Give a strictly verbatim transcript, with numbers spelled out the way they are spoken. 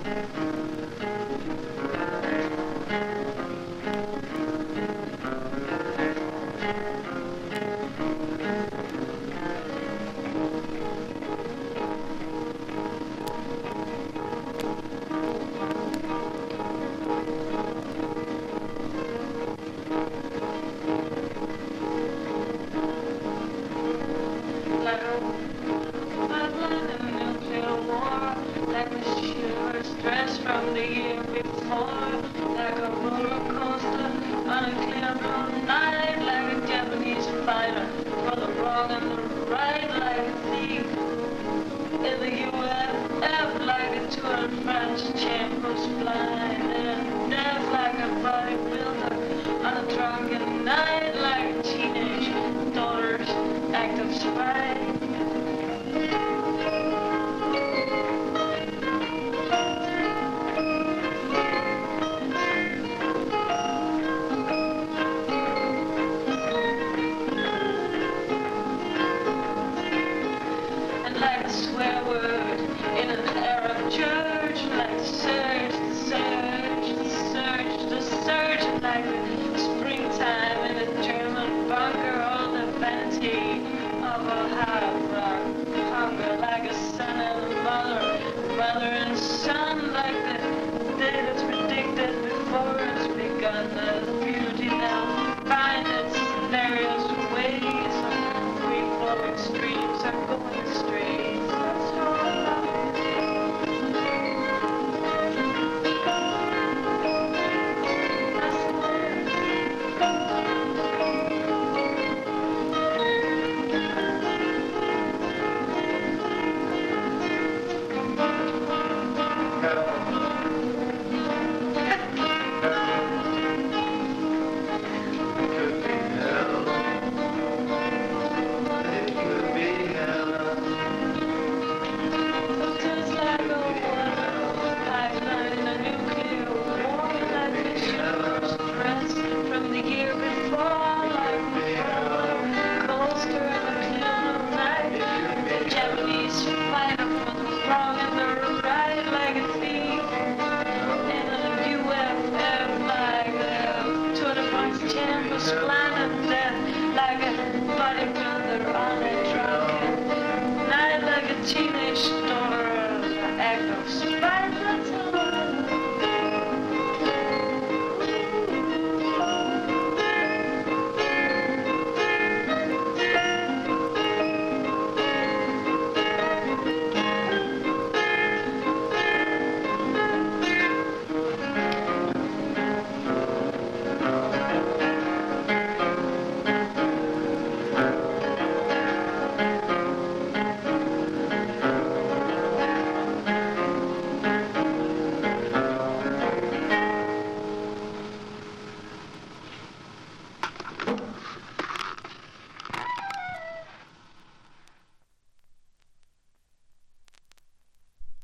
From the year before, like a roller coaster on a clear blue night, like a Japanese fighter for the wrong and the right, like a thief in the U F F, like a Tour de France champ who's blind and deaf, like a bodybuilder on a drunken night, like a teenage daughter's act of spite. Like a swear word in an Arab church, like the surge, the surge, the surge, the surge, like the springtime in a German bunker, all the vanity of a hard rock hunger, like a son and a mother, mother and son, like the day that's predicted before